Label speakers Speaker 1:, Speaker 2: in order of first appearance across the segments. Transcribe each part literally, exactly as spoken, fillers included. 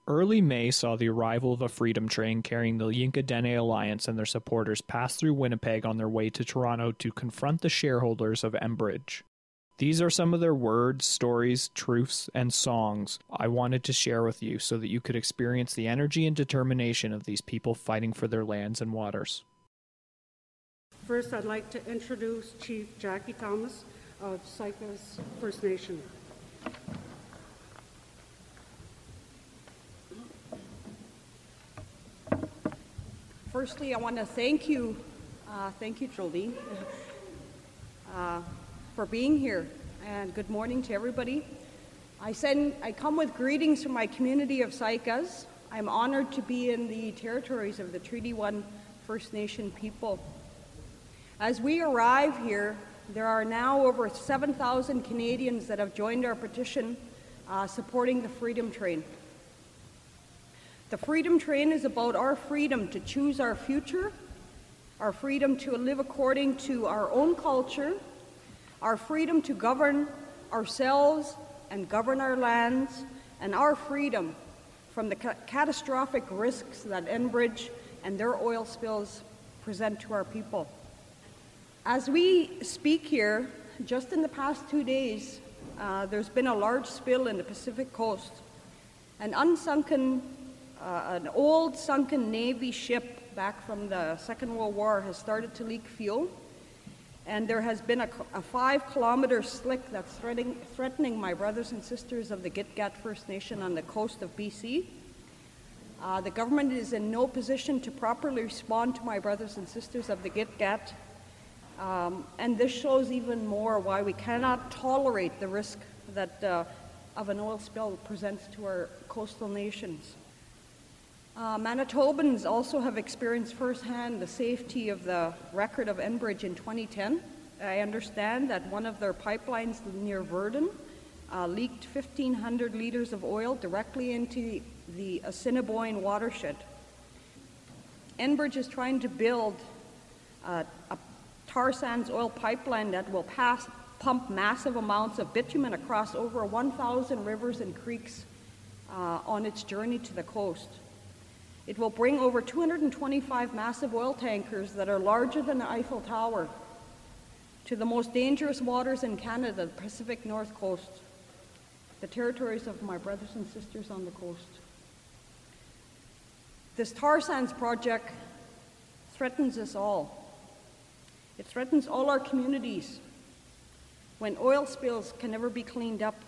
Speaker 1: Early May saw the arrival of a freedom train carrying the Yinka Dene Alliance and their supporters pass through Winnipeg on their way to Toronto to confront the shareholders of Enbridge. These are some of their words, stories, truths, and songs I wanted to share with you so that you could experience the energy and determination of these people fighting for their lands and waters.
Speaker 2: First, I'd like to introduce Chief Jackie Thomas of Sycas First Nation.
Speaker 3: Firstly, I want to thank you, uh, thank you, Jolene, uh, for being here, and good morning to everybody. I send, I come with greetings from my community of Sycas. I'm honored to be in the territories of the Treaty One First Nation people. As we arrive here, there are now over seven thousand Canadians that have joined our petition uh, supporting the Freedom Train. The Freedom Train is about our freedom to choose our future, our freedom to live according to our own culture, our freedom to govern ourselves and govern our lands, and our freedom from the ca- catastrophic risks that Enbridge and their oil spills present to our people. As we speak here, just in the past two days, uh, there's been a large spill in the Pacific coast. An unsunken, uh, an old sunken Navy ship back from the Second World War has started to leak fuel. And there has been a, a five-kilometer slick that's threatening, threatening my brothers and sisters of the Gitga'at First Nation on the coast of B C. Uh, the government is in no position to properly respond to my brothers and sisters of the Gitga'at, um, and this shows even more why we cannot tolerate the risk that uh, of an oil spill presents to our coastal nations. Uh, Manitobans also have experienced firsthand the safety of the record of Enbridge in twenty ten. I understand that one of their pipelines near Verdun uh, leaked fifteen hundred liters of oil directly into the Assiniboine watershed. Enbridge is trying to build uh, a tar sands oil pipeline that will pass, pump massive amounts of bitumen across over one thousand rivers and creeks uh, on its journey to the coast. It will bring over two hundred twenty-five massive oil tankers that are larger than the Eiffel Tower to the most dangerous waters in Canada, the Pacific North Coast, the territories of my brothers and sisters on the coast. This tar sands project threatens us all. It threatens all our communities when oil spills can never be cleaned up.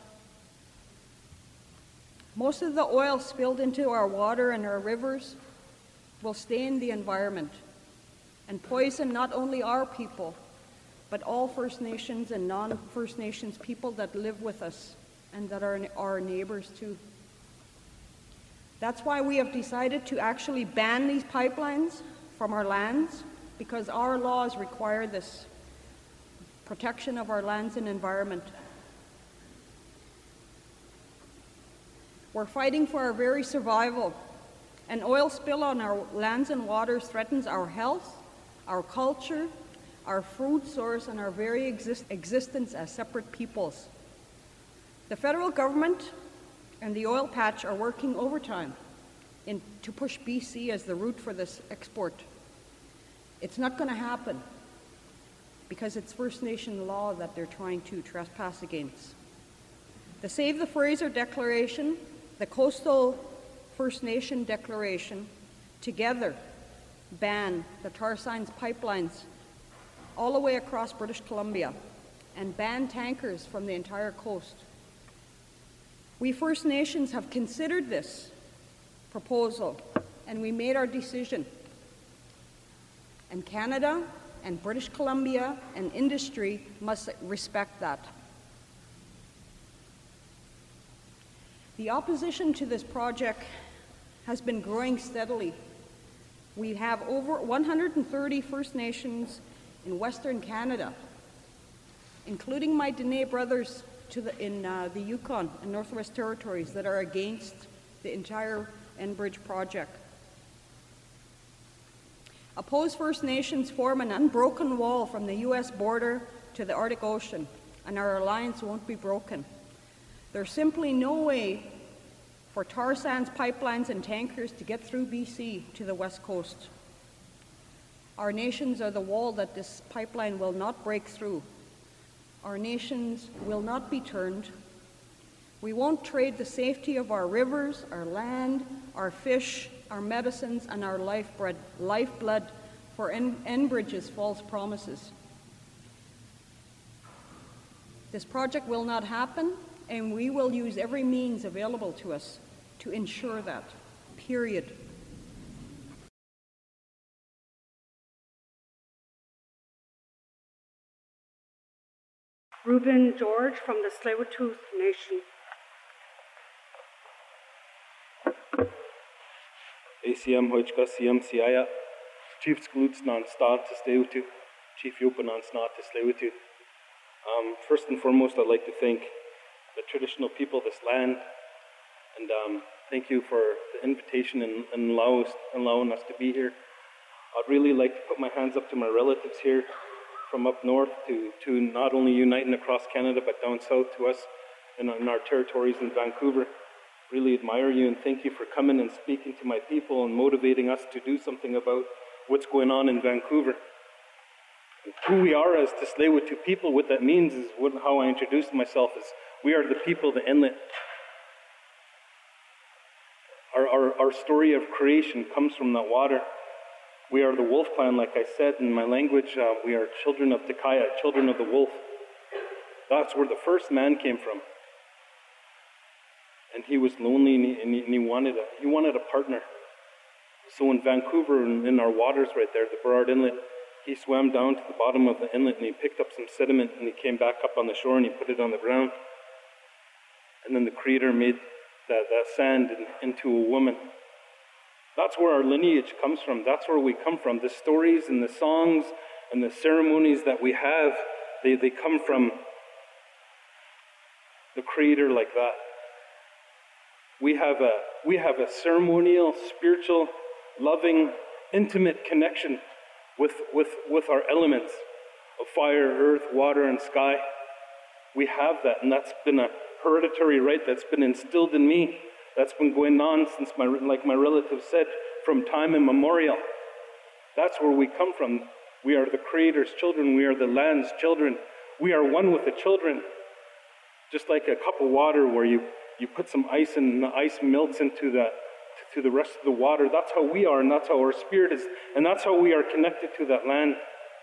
Speaker 3: Most of the oil spilled into our water and our rivers will stay in the environment and poison not only our people, but all First Nations and non-First Nations people that live with us and that are our neighbors too. That's why we have decided to actually ban these pipelines from our lands, because our laws require this protection of our lands and environment. We're fighting for our very survival. An oil spill on our lands and waters threatens our health, our culture, our food source, and our very exist- existence as separate peoples. The federal government and the oil patch are working overtime in, to push B C as the route for this export. It's not going to happen because it's First Nation law that they're trying to trespass against. The Save the Fraser Declaration, the Coastal First Nation Declaration, together ban the tar sands pipelines all the way across British Columbia and ban tankers from the entire coast. We First Nations have considered this proposal and we made our decision. And Canada and British Columbia and industry must respect that. The opposition to this project has been growing steadily. We have over one hundred thirty First Nations in Western Canada, including my Dene brothers to the, in uh, the Yukon and Northwest Territories, that are against the entire Enbridge project. Opposed First Nations form an unbroken wall from the U S border to the Arctic Ocean, and our alliance won't be broken. There's simply no way for tar sands pipelines and tankers to get through B C to the west coast. Our nations are the wall that this pipeline will not break through. Our nations will not be turned. We won't trade the safety of our rivers, our land, our fish, our medicines, and our lifeblood, lifeblood for En- Enbridge's false promises. This project will not happen, and we will use every means available to us to ensure that, period.
Speaker 2: Reuben George from the Tsleil-Waututh Nation.
Speaker 4: A C M Hojka C M C I A, Chief Skluts non stat to Tsleil-Waututh, Chief Yopa non snot to Tsleil-Waututh. Um, first and foremost, I'd like to thank the traditional people of this land, and um, thank you for the invitation and, and allow us, allowing us to be here. I'd really like to put my hands up to my relatives here from up north to, to not only uniting across Canada, but down south to us in, in our territories in Vancouver. Really admire you and thank you for coming and speaking to my people and motivating us to do something about what's going on in Vancouver. Who we are as the Tsleil-Waututh people, what that means is what, how I introduced myself is we are the people of the inlet. Our, our, our story of creation comes from that water. We are the wolf clan, like I said in my language. Uh, we are children of Takaya, children of the wolf. That's where the first man came from. And he was lonely and he, and he, and he, wanted, a, he wanted a partner. So in Vancouver, in, in our waters right there, the Burrard Inlet, he swam down to the bottom of the inlet and he picked up some sediment and he came back up on the shore and he put it on the ground. And then the Creator made that, that sand in, into a woman. That's where our lineage comes from. That's where we come from. The stories and the songs and the ceremonies that we have, they, they come from the Creator like that. We have a we have a ceremonial, spiritual, loving, intimate connection with, with, with our elements of fire, earth, water, and sky. We have that, and that's been a hereditary right that's been instilled in me. That's been going on since, my, like my relative said, from time immemorial. That's where we come from. We are the Creator's children. We are the land's children. We are one with the children. Just like a cup of water where you, you put some ice and the ice melts into the, to the rest of the water. That's how we are, and that's how our spirit is, and that's how we are connected to that land.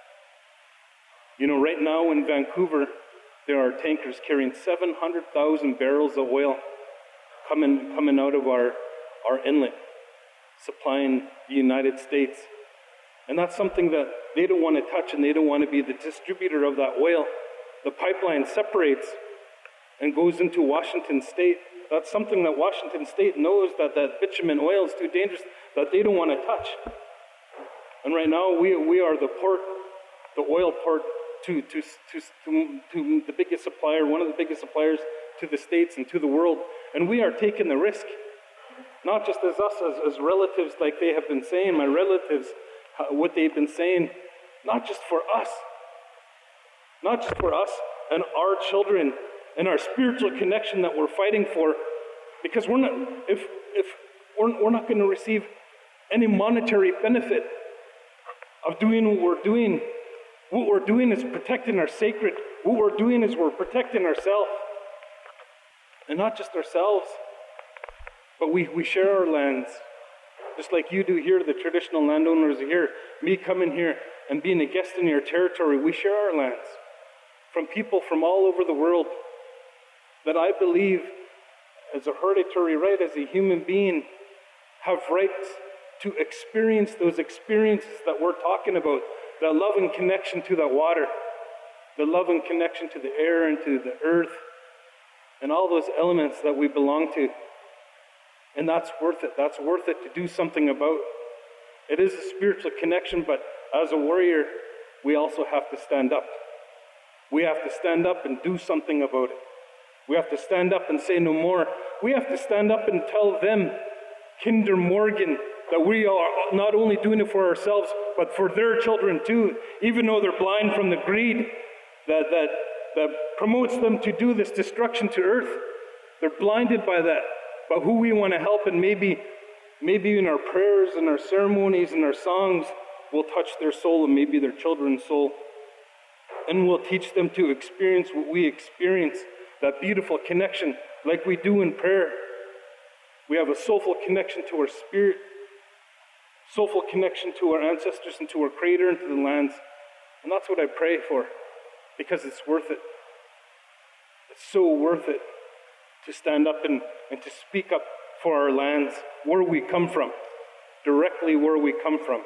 Speaker 4: You know, right now in Vancouver, there are tankers carrying seven hundred thousand barrels of oil coming coming out of our, our inlet, supplying the United States. And that's something that they don't want to touch, and they don't want to be the distributor of that oil. The pipeline separates and goes into Washington State. That's something that Washington State knows, that that bitumen oil is too dangerous, that they don't want to touch. And right now, we we are the port, the oil port to to to to, to the biggest supplier, one of the biggest suppliers to the States and to the world. And we are taking the risk, not just as us, as, as relatives, like they have been saying, my relatives, what they've been saying, not just for us, not just for us and our children and our spiritual connection that we're fighting for, because we're not, if, if we're, we're not going to receive any monetary benefit of doing what we're doing. What we're doing is protecting our sacred. What we're doing is we're protecting ourselves. And not just ourselves, but we, we share our lands. Just like you do here, the traditional landowners are here. Me coming here and being a guest in your territory, we share our lands from people from all over the world that I believe, as a hereditary right, as a human being, have rights to experience those experiences that we're talking about, that love and connection to that water, the love and connection to the air and to the earth, and all those elements that we belong to. And that's worth it. That's worth it to do something about. It is a spiritual connection, but as a warrior, we also have to stand up. We have to stand up and do something about it. We have to stand up and say no more. We have to stand up and tell them, Kinder Morgan, that we are not only doing it for ourselves, but for their children too, even though they're blind from the greed that, that, that promotes them to do this destruction to earth. They're blinded by that. but who we want to help, and maybe, maybe in our prayers and our ceremonies and our songs, we'll touch their soul and maybe their children's soul. And we'll teach them to experience what we experience, that beautiful connection like we do in prayer. We have a soulful connection to our spirit, soulful connection to our ancestors and to our Creator and to the lands. And that's what I pray for, because it's worth it. It's so worth it to stand up and, and to speak up for our lands, where we come from, directly where we come from.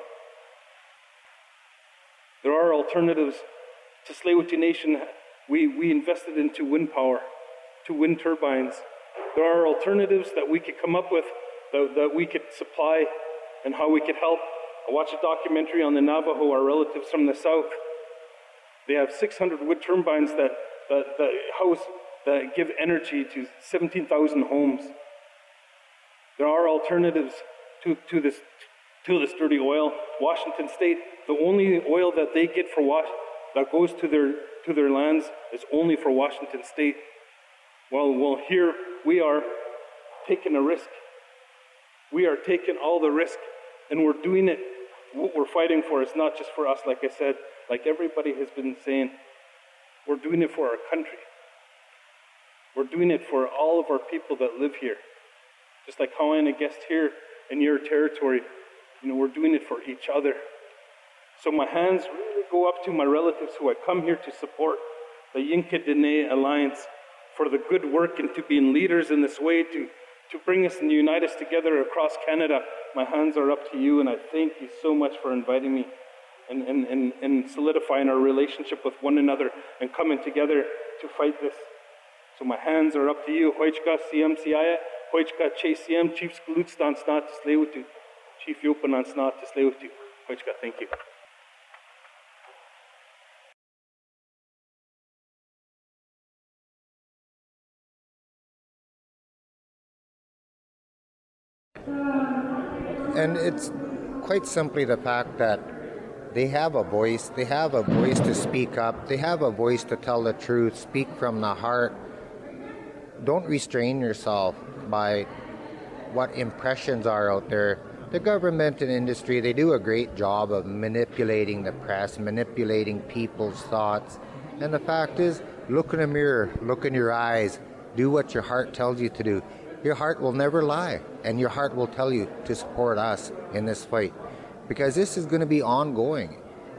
Speaker 4: There are alternatives to Tsleil-Waututh Nation. We, we invested into wind power, to wind turbines. There are alternatives that we could come up with, that, that we could supply, and how we could help. I watched a documentary on the Navajo, our relatives from the south. They have six hundred wood turbines that, that, that house, that give energy to seventeen thousand homes. There are alternatives to, to this to this dirty oil. Washington State, the only oil that they get for wash that goes to their to their lands is only for Washington State. Well, well, here we are taking a risk. We are taking all the risk, and we're doing it. What we're fighting for is not just for us, like I said, like everybody has been saying. We're doing it for our country. We're doing it for all of our people that live here. Just like how I'm a guest here in your territory, you know, we're doing it for each other. So my hands really go up to my relatives who I come here to support, the Yinka Dene Alliance, for the good work and to being leaders in this way, to, to bring us and unite us together across Canada. My hands are up to you, and I thank you so much for inviting me and, and, and, and solidifying our relationship with one another and coming together to fight this. So my hands are up to you. Hoichka C M C I A, Hoichka Che C M, Chief Skulutstan Snat Tsleil-Waututh, Chief Yopanan Snat Tsleil-Waututh. Hoichka, thank you.
Speaker 5: And it's quite simply the fact that they have a voice, they have a voice to speak up, they have a voice to tell the truth, speak from the heart. Don't restrain yourself by what impressions are out there. The government and industry, they do a great job of manipulating the press, manipulating people's thoughts. And the fact is, look in the mirror, look in your eyes, do what your heart tells you to do. Your heart will never lie, and your heart will tell you to support us in this fight, because this is going to be ongoing.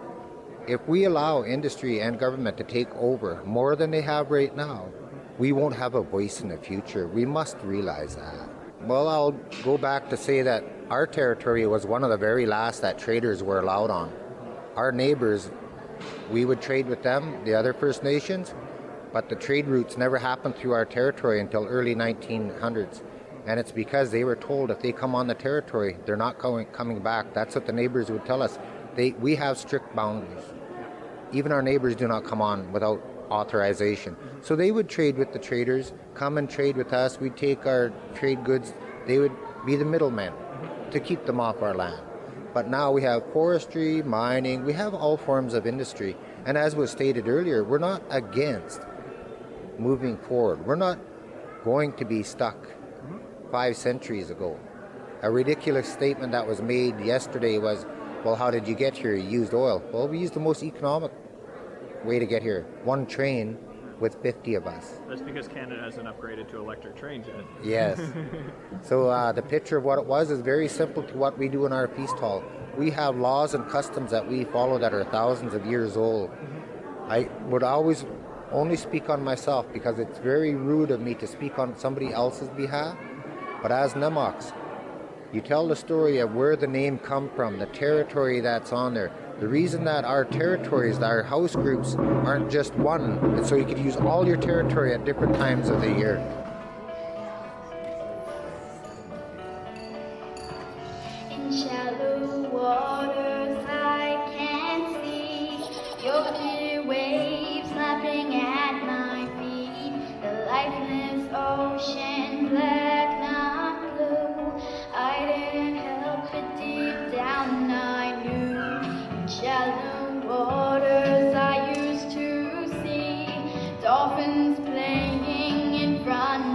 Speaker 5: If we allow industry and government to take over more than they have right now, we won't have a voice in the future. We must realize that. Well, I'll go back to say that our territory was one of the very last that traders were allowed on. Our neighbors, we would trade with them, the other First Nations, but the trade routes never happened through our territory until early nineteen hundreds. And it's because they were told if they come on the territory, they're not going, coming back. That's what the neighbors would tell us. They, we have strict boundaries. Even our neighbors do not come on without authorization. So they would trade with the traders, come and trade with us. We'd take our trade goods. They would be the middlemen to keep them off our land. But now we have forestry, mining, we have all forms of industry. And as was stated earlier, we're not against moving forward. We're not going to be stuck five centuries ago. A ridiculous statement that was made yesterday was, well, how did you get here? You used oil. Well, we used the most economic way to get here. One train with fifty of us.
Speaker 1: That's because Canada hasn't upgraded to electric trains yet.
Speaker 5: Yes. So uh, the picture of what it was is very simple to what we do in our feast hall. We have laws and customs that we follow that are thousands of years old. I would always only speak on myself because it's very rude of me to speak on somebody else's behalf. But as Nemox, you tell the story of where the name come from, the territory that's on there. The reason that our territories, our house groups aren't just one, is so you could use all your territory at different times of the year.
Speaker 6: In shallow waters I can see your clear waves lapping at my feet, the lifeless ocean black, not blue. I didn't help it deep down, I knew. In shallow waters I used to see dolphins playing in front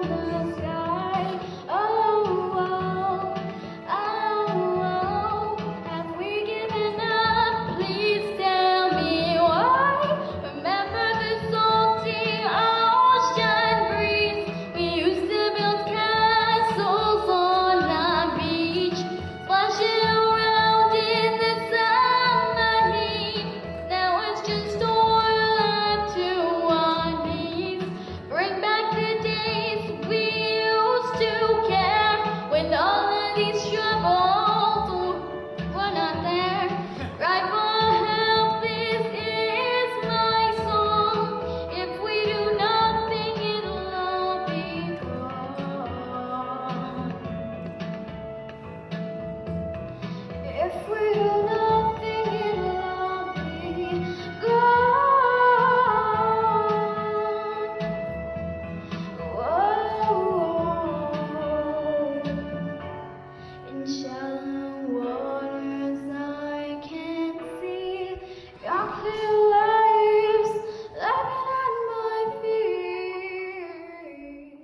Speaker 6: the sky. Oh, oh, oh, oh, have we given up? Please tell me why. Remember the salty ocean breeze. We used to build castles on the beach, splashing around in the summer heat. Now it's just oil up to our knees. Bring back the days we used to care, when all of these troubles were not there. Cry for help, this is my song. If we do nothing, it'll all be gone. If we do nothing, it'll all be gone. Whoa. In shallow waters I can see your clear waves lapping at my feet.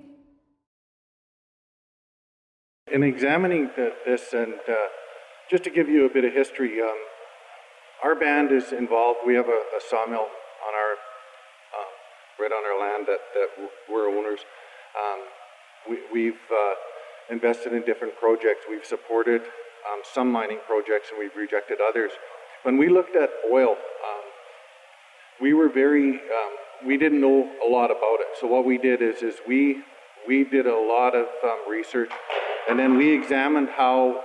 Speaker 7: In examining the, this, and uh, just to give you a bit of history, um, our band is involved. We have a, a sawmill on our, um, right on our land that, that we're owners. Um, we, we've uh, invested in different projects. We've supported um, some mining projects and we've rejected others. When we looked at oil, um, we were very, um, we didn't know a lot about it. So what we did is, is we, we did a lot of um, research, and then we examined how,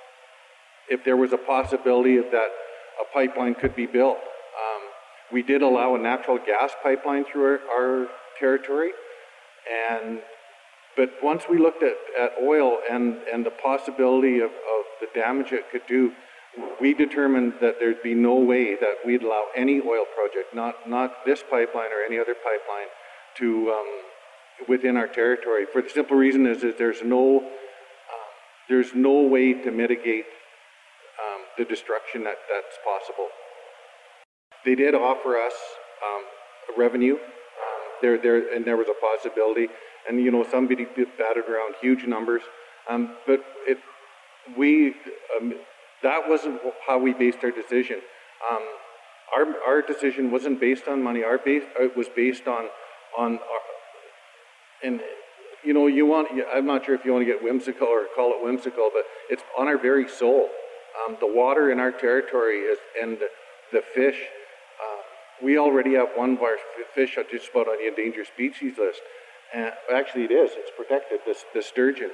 Speaker 7: if there was a possibility of that a pipeline could be built. Um, we did allow a natural gas pipeline through our, our territory, and but once we looked at, at oil and, and the possibility of, of the damage it could do, we determined that there'd be no way that we'd allow any oil project, not, not this pipeline or any other pipeline, to um, within our territory. For the simple reason is that there's no, uh, there's no way to mitigate um, the destruction that, that's possible. They did offer us um, revenue, um, there, there, and there was a possibility. And you know, somebody batted around huge numbers, um, but it, we, um, that wasn't how we based our decision. Um, our our decision wasn't based on money. Our base it was based on on, our, and you know, you want. I'm not sure if you want to get whimsical or call it whimsical, but it's on our very soul. Um, the water in our territory is, and the, the fish. Uh, we already have one of our fish just about on the endangered species list. Uh, actually, it is. It's protected. This the sturgeon.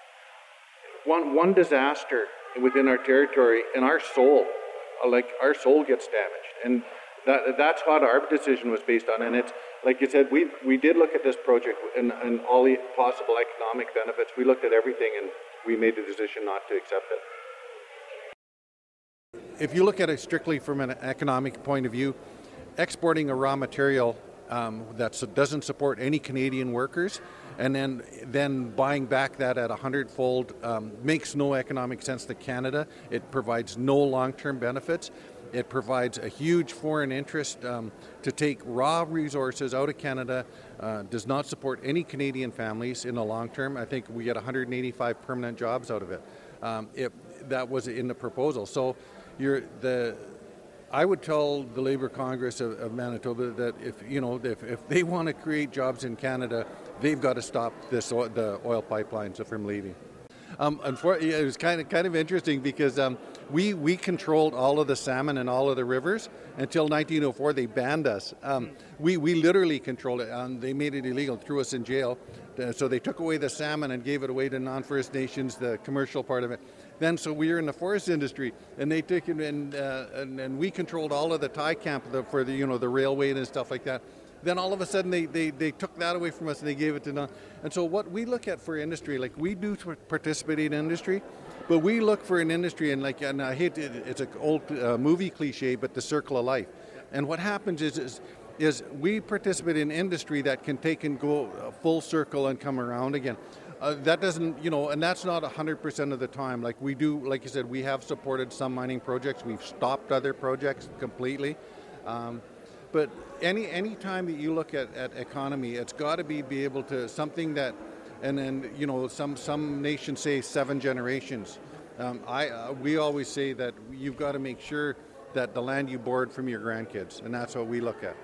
Speaker 7: One one disaster within our territory, and our soul, uh, like our soul gets damaged, and that that's what our decision was based on. And it's like you said, we we did look at this project and, and all the possible economic benefits. We looked at everything, and we made the decision not to accept it.
Speaker 8: If you look at it strictly from an economic point of view, exporting a raw material Um, that doesn't support any Canadian workers, and then then buying back that at a hundredfold um, makes no economic sense to Canada. It provides no long-term benefits. It provides a huge foreign interest um, to take raw resources out of Canada. Uh, does not support any Canadian families in the long term. I think we get one hundred eighty-five permanent jobs out of it. Um, it that was in the proposal. So you're the. I would tell the Labour Congress of, of Manitoba that if you know if, if they want to create jobs in Canada, they've got to stop this o- the oil pipelines from leaving. Um, unfortunately, it was kind of kind of interesting because um, we we controlled all of the salmon and all of the rivers until nineteen oh four. They banned us. Um, we we literally controlled it. Um, they made it illegal, threw us in jail. Uh, so they took away the salmon and gave it away to non-First Nations, the commercial part of it. Then, so we were in the forest industry, and they took it, and, uh, and and we controlled all of the tie camp the, for the you know the railway and stuff like that. Then all of a sudden they, they, they took that away from us and they gave it to non. And so what we look at for industry, like we do participate in industry, but we look for an industry, and like and I hate it, it's an old uh, movie cliche, but the circle of life. And what happens is is is we participate in industry that can take and go full circle and come around again. Uh, that doesn't, you know, and that's not one hundred percent of the time. Like we do, like you said, we have supported some mining projects. We've stopped other projects completely. Um, but any any time that you look at, at economy, it's got to be be able to, something that and then you know some some nations say seven generations. Um, I uh, we always say that you've got to make sure that the land you board from your grandkids, and that's what we look at.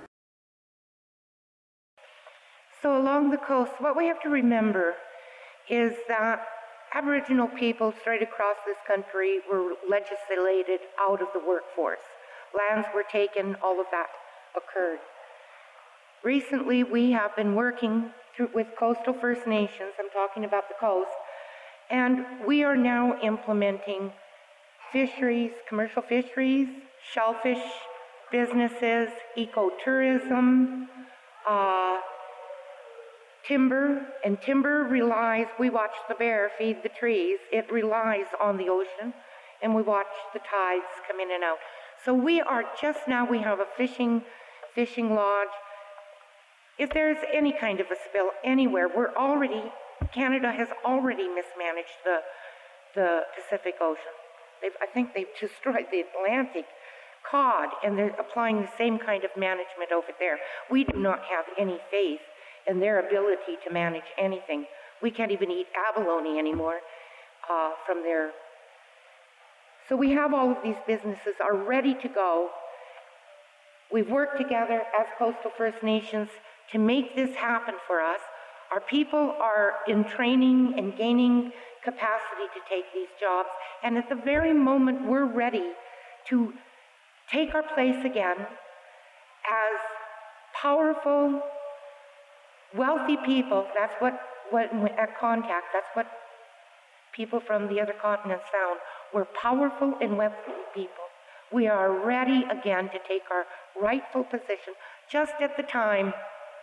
Speaker 9: So along the coast, what we have to remember is that Aboriginal people straight across this country were legislated out of the workforce. Lands were taken, all of that occurred. Recently, we have been working through, with coastal First Nations, I'm talking about the coast, and we are now implementing fisheries, commercial fisheries, shellfish businesses, ecotourism, uh, timber, and timber relies, we watch the bear feed the trees, it relies on the ocean, and we watch the tides come in and out. So we are just now, we have a fishing, fishing lodge. If there's any kind of a spill anywhere, we're already, Canada has already mismanaged the, the Pacific Ocean. They've, I think they've destroyed the Atlantic cod, and they're applying the same kind of management over there. We do not have any faith in their ability to manage anything. We can't even eat abalone anymore uh, from their. So we have all of these businesses are ready to go. We've worked together as Coastal First Nations to make this happen for us. Our people are in training and gaining capacity to take these jobs. And at the very moment we're ready to take our place again as powerful, wealthy people, that's what, what at Contact, that's what people from the other continents found. We're powerful and wealthy people. We are ready again to take our rightful position just at the time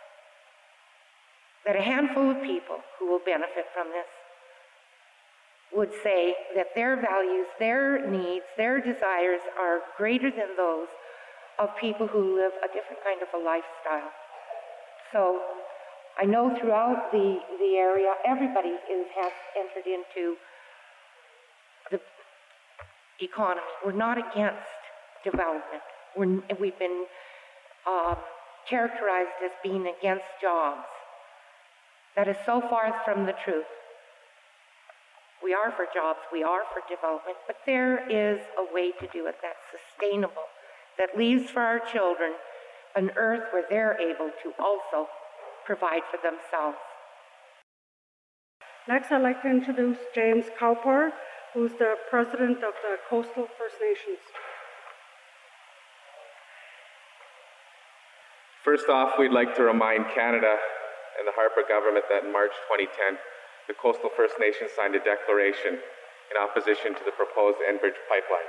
Speaker 9: that a handful of people who will benefit from this would say that their values, their needs, their desires are greater than those of people who live a different kind of a lifestyle. So I know throughout the, the area, everybody is, has entered into the economy. We're not against development. We're, we've been um, characterized as being against jobs. That is so far from the truth. We are for jobs, we are for development, but there is a way to do it that's sustainable, that leaves for our children an earth where they're able to also provide for themselves.
Speaker 2: Next, I'd like to introduce James Cowper, who's the president of the Coastal First Nations.
Speaker 10: First off, we'd like to remind Canada and the Harper government that in March twenty ten, the Coastal First Nations signed a declaration in opposition to the proposed Enbridge pipeline.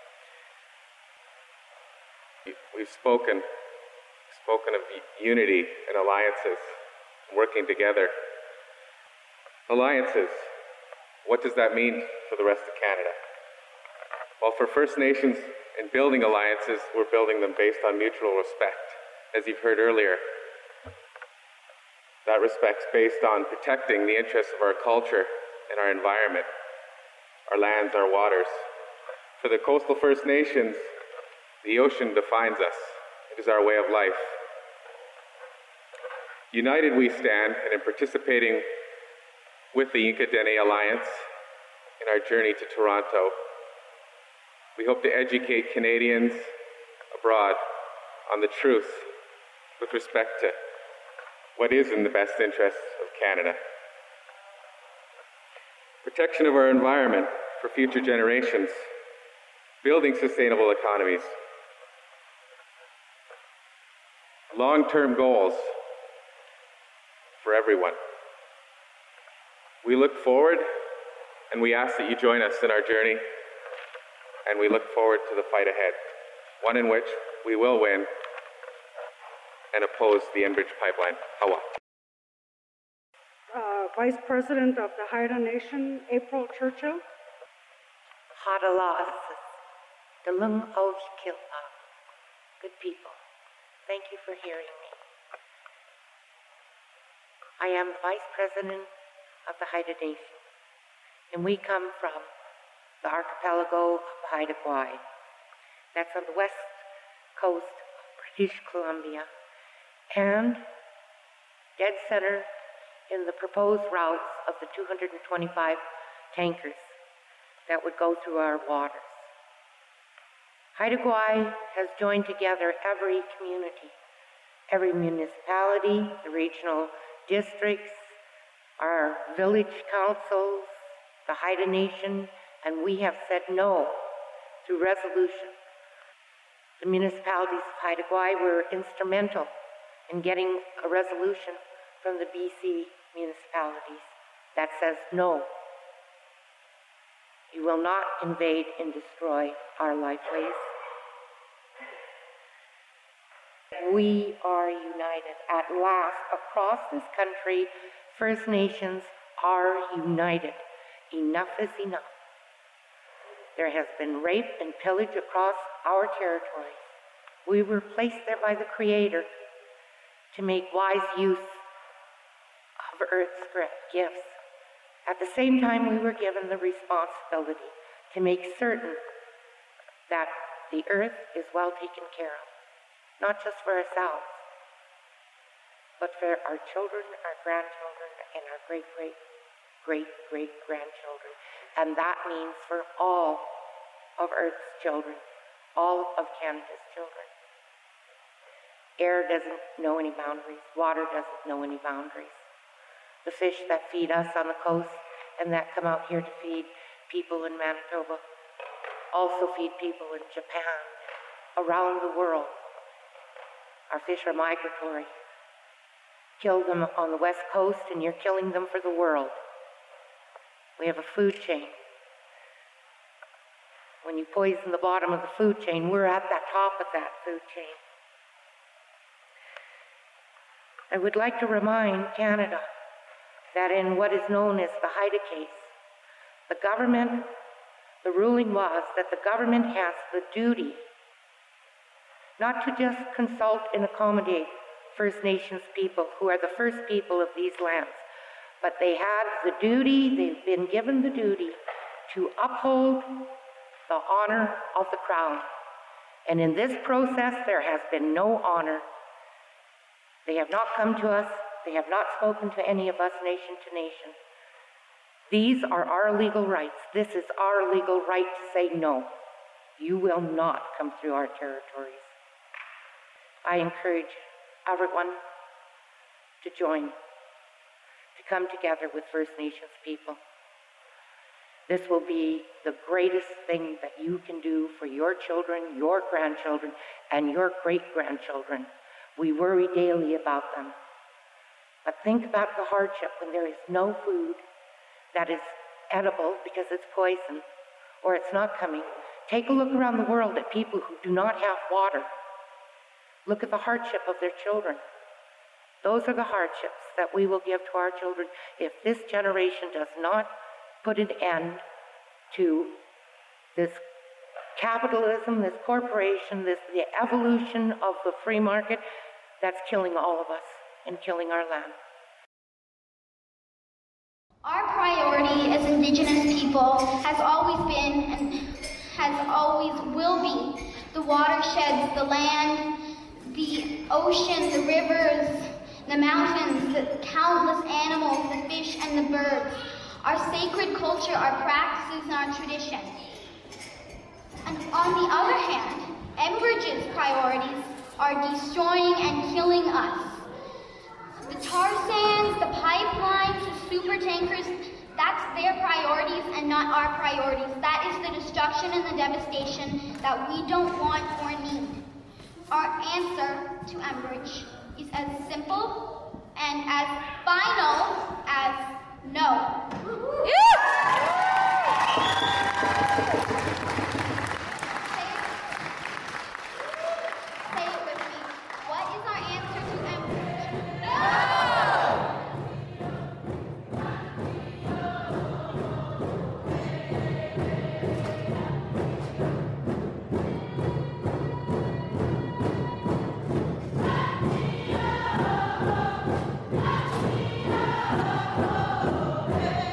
Speaker 10: We've spoken, spoken of unity and alliances, working together. Alliances, what does that mean for the rest of Canada? Well, for First Nations, in building alliances, we're building them based on mutual respect, as you've heard earlier. That respect's based on protecting the interests of our culture and our environment, our lands, our waters. For the Coastal First Nations, the ocean defines us. It is our way of life. United we stand, and in participating with the Yinka Dene Alliance in our journey to Toronto, we hope to educate Canadians abroad on the truth with respect to what is in the best interests of Canada. Protection of our environment for future generations, building sustainable economies, long-term goals for everyone. We look forward, and we ask that you join us in our journey, and we look forward to the fight ahead, one in which we will win and oppose the Enbridge pipeline. Hawa.
Speaker 2: Uh, Vice President of the Haida Nation, April Churchill.
Speaker 9: Hadala, Dalung Kilpa. Good people, thank you for hearing me. I am the Vice President of the Haida Nation, and we come from the archipelago of Haida Gwaii. That's on the west coast of British Columbia, and dead center in the proposed routes of the two hundred twenty-five tankers that would go through our waters. Haida Gwaii has joined together every community, every municipality, the regional districts, our village councils, the Haida Nation, and we have said no through resolution. The municipalities of Haida Gwaii were instrumental in getting a resolution from the B C municipalities that says no. You will not invade and destroy our lifeways. We are united. At last, across this country, First Nations are united. Enough is enough. There has been rape and pillage across our territories. We were placed there by the Creator to make wise use of Earth's gifts. At the same time, we were given the responsibility to make certain that the Earth is well taken care of, not just for ourselves, but for our children, our grandchildren, and our great, great, great, great grandchildren. And that means for all of Earth's children, all of Canada's children. Air doesn't know any boundaries. Water doesn't know any boundaries. The fish that feed us on the coast and that come out here to feed people in Manitoba also feed people in Japan, around the world. Our fish are migratory. Kill them on the west coast and you're killing them for the world. We have a food chain. When you poison the bottom of the food chain, we're at the top of that food chain. I would like to remind Canada that in what is known as the Haida case, the government, the ruling was that the government has the duty not to just consult and accommodate First Nations people who are the first people of these lands, but they have the duty, they've been given the duty to uphold the honor of the Crown. And in this process, there has been no honor. They have not come to us. They have not spoken to any of us nation to nation. These are our legal rights. This is our legal right to say no. You will not come through our territories. I encourage everyone to join, to come together with First Nations people. This will be the greatest thing that you can do for your children, your grandchildren, and your great-grandchildren. We worry daily about them. But think about the hardship when there is no food that is edible because it's poison or it's not coming. Take a look around the world at people who do not have water. Look at the hardship of their children. Those are the hardships that we will give to our children if this generation does not put an end to this capitalism, this corporation, this the evolution of the free market that's killing all of us and killing our land.
Speaker 6: Our priority as Indigenous people has always been and has always will be the watersheds, the land, the ocean, the rivers, the mountains, the countless animals, the fish and the birds, our sacred culture, our practices, and our traditions. And on the other hand, Enbridge's priorities are destroying and killing us. The tar sands, the pipelines, the super tankers, that's their priorities and not our priorities. That is the destruction and the devastation that we don't want or need. Our answer to Enbridge is as simple and as final as no. Say it with me. What is our answer to Enbridge? No!
Speaker 11: Yeah.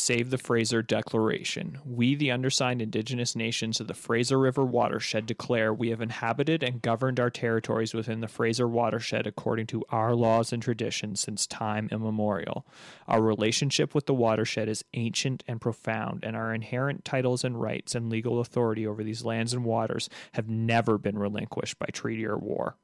Speaker 1: Save the Fraser Declaration. We, the undersigned Indigenous nations of the Fraser River watershed, declare we have inhabited and governed our territories within the Fraser watershed according to our laws and traditions since time immemorial. Our relationship with the watershed is ancient and profound, and our inherent titles and rights and legal authority over these lands and waters have never been relinquished by treaty or war.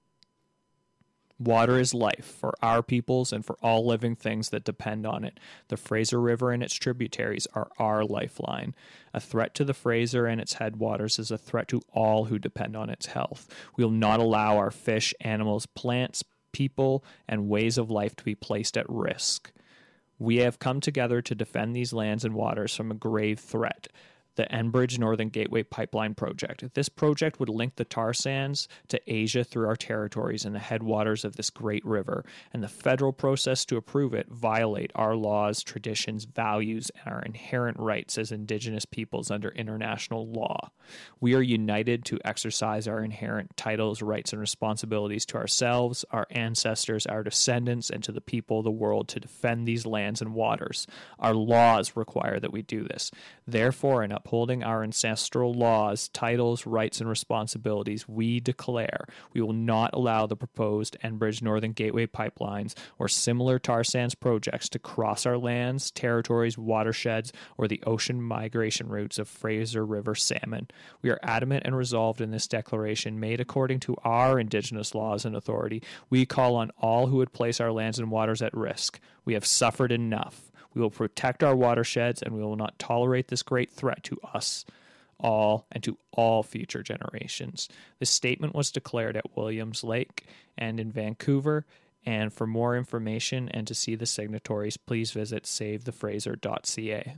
Speaker 1: Water is life for our peoples and for all living things that depend on it. The Fraser River and its tributaries are our lifeline. A threat to the Fraser and its headwaters is a threat to all who depend on its health. We will not allow our fish, animals, plants, people, and ways of life to be placed at risk. We have come together to defend these lands and waters from a grave threat. The Enbridge Northern Gateway Pipeline Project. This project would link the tar sands to Asia through our territories and the headwaters of this great river, and the federal process to approve it violate our laws, traditions, values, and our inherent rights as Indigenous peoples under international law. We are united to exercise our inherent titles, rights, and responsibilities to ourselves, our ancestors, our descendants, and to the people of the world to defend these lands and waters. Our laws require that we do this. Therefore, in upholding our ancestral laws, titles, rights, and responsibilities, we declare we will not allow the proposed Enbridge Northern Gateway pipelines or similar tar sands projects to cross our lands, territories, watersheds, or the ocean migration routes of Fraser River salmon. We are adamant and resolved in this declaration made according to our Indigenous laws and authority. We call on all who would place our lands and waters at risk. We have suffered enough. We will protect our watersheds, and we will not tolerate this great threat to us all and to all future generations. This statement was declared at Williams Lake and in Vancouver, and for more information and to see the signatories, please visit save the fraser dot c a.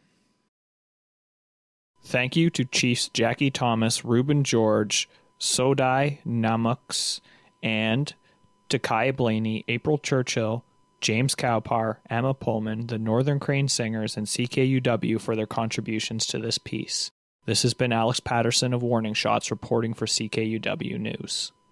Speaker 1: Thank you to Chiefs Jackie Thomas, Reuben George, Sodai Namux, and Takaya Blaney, April Churchill, James Cowpar, Emma Pullman, the Northern Crane Singers, and C K U W for their contributions to this piece. This has been Alex Patterson of Warning Shots reporting for C K U W News.